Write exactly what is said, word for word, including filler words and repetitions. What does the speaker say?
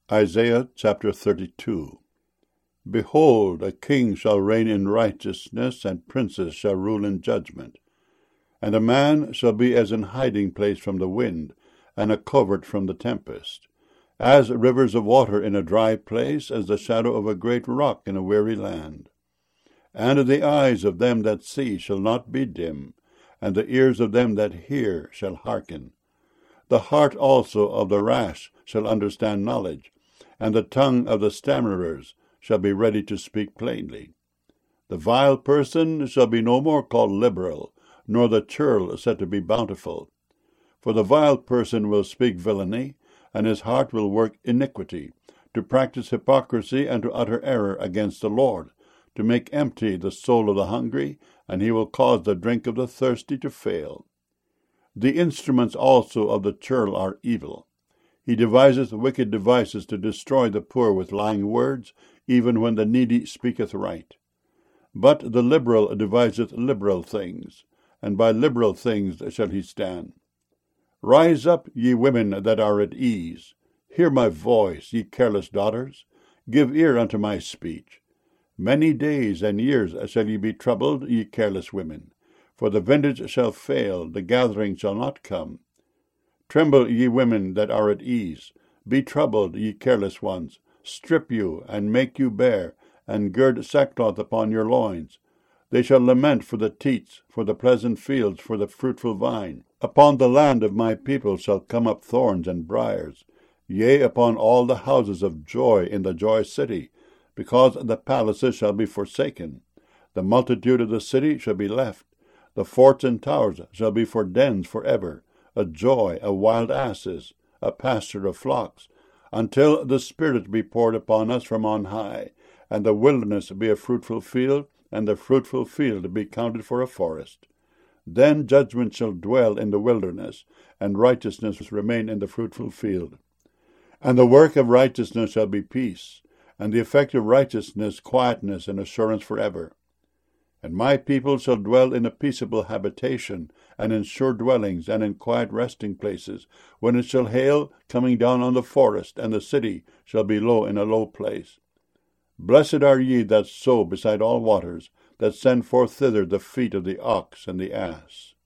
Isaiah chapter thirty-two. Behold, a king shall reign in righteousness, and princes shall rule in judgment. And a man shall be as an hiding place from the wind, and a covert from the tempest, as rivers of water in a dry place, as the shadow of a great rock in a weary land. And the eyes of them that see shall not be dim, and the ears of them that hear shall hearken. The heart also of the rash shall understand knowledge, and the tongue of the stammerers shall be ready to speak plainly. The vile person shall be no more called liberal, nor the churl said to be bountiful. For the vile person will speak villainy, and his heart will work iniquity, to practice hypocrisy and to utter error against the Lord, to make empty the soul of the hungry, and he will cause the drink of the thirsty to fail. The instruments also of the churl are evil. He deviseth wicked devices to destroy the poor with lying words, even when the needy speaketh right. But the liberal deviseth liberal things, and by liberal things shall he stand. Rise up, ye women that are at ease. Hear my voice, ye careless daughters. Give ear unto my speech. Many days and years shall ye be troubled, ye careless women. For the vintage shall fail, the gathering shall not come. Tremble, ye women that are at ease. Be troubled, ye careless ones. Strip you, and make you bare, and gird sackcloth upon your loins. They shall lament for the teats, for the pleasant fields, for the fruitful vine. Upon the land of my people shall come up thorns and briers, yea, upon all the houses of joy in the joy city, because the palaces shall be forsaken. The multitude of the city shall be left. The forts and towers shall be for dens for ever, a joy of wild asses, a pasture of flocks, until the Spirit be poured upon us from on high, and the wilderness be a fruitful field, and the fruitful field be counted for a forest. Then judgment shall dwell in the wilderness, and righteousness remain in the fruitful field. And the work of righteousness shall be peace, and the effect of righteousness quietness and assurance forever. And my people shall dwell in a peaceable habitation, and in sure dwellings, and in quiet resting places, when it shall hail, coming down on the forest, and the city shall be low in a low place. Blessed are ye that sow beside all waters, that send forth thither the feet of the ox and the ass.